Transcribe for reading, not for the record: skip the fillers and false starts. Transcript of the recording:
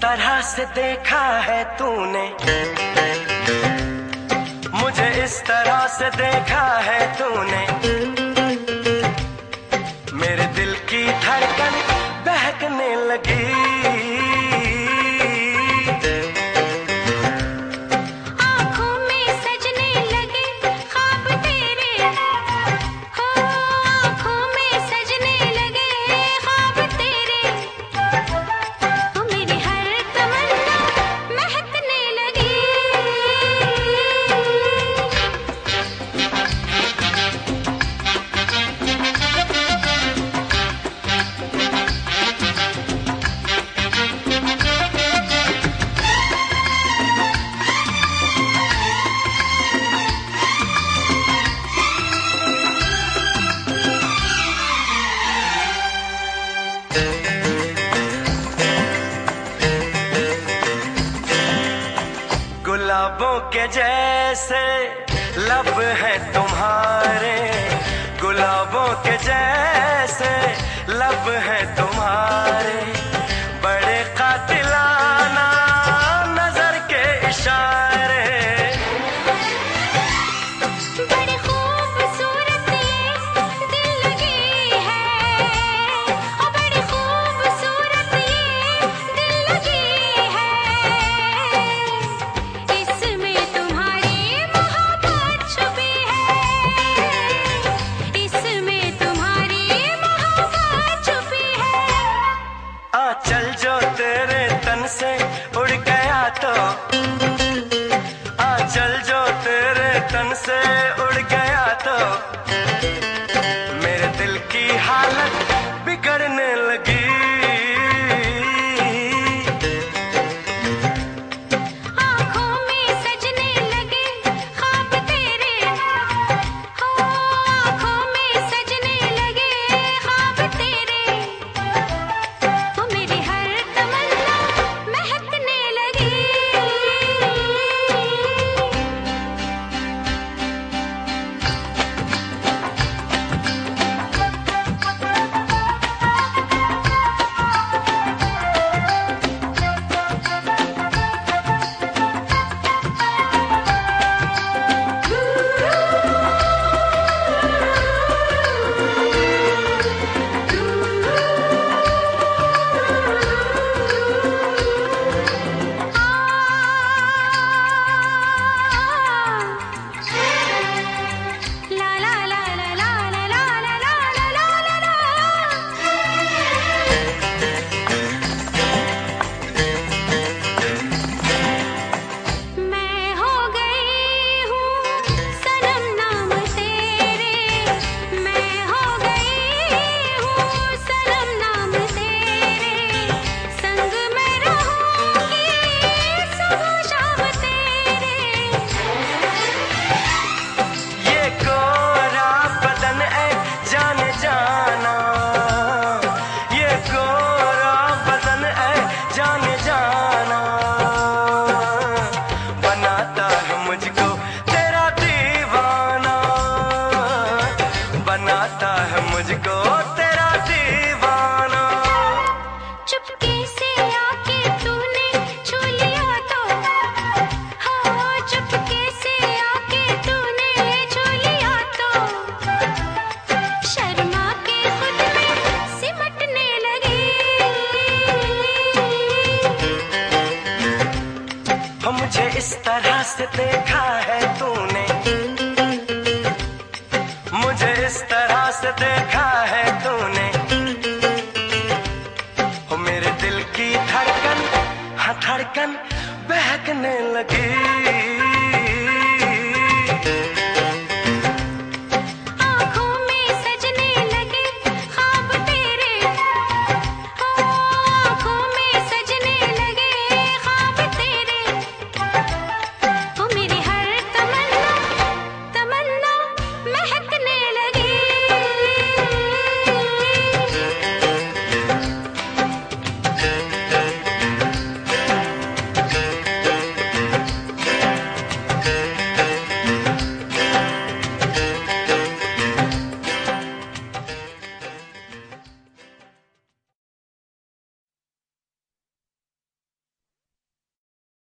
तरह से देखा है तूने, मुझे इस तरह से देखा है तूने, मेरे दिल की धड़कन बहकने लगी। गुलाबों के जैसे लब हैं तुम्हारे, गुलाबों के जैसे लब हैं तुम्हारे, बड़े कातिलाना नजर के इशारे। बड़ी खूबसूरत ये दिल लगी है, और बड़ी खूबसूरत ये दिल लगी है। चल जो तेरे तन से उड़ गया तो, चल जो तेरे तन से उड़ गया तो, मेरे दिल की हालत बिगड़ने लगी। आँखों में सजने लगे ख्वाब तेरे, हो आँखों में सजने लगे ख्वाब तेरे, बनाता है मुझको तेरा दीवाना। चुपके से आके तूने छू लिया तो, हो चुपके से आके तूने छू लिया तो, शर्मा के खुद में सिमटने लगी। मुझे इस तरह से देखा है तूने, मुझे इस तरह से देखा है तूने, हो मेरे दिल की धड़कन, हाँ धड़कन बहकने लगी।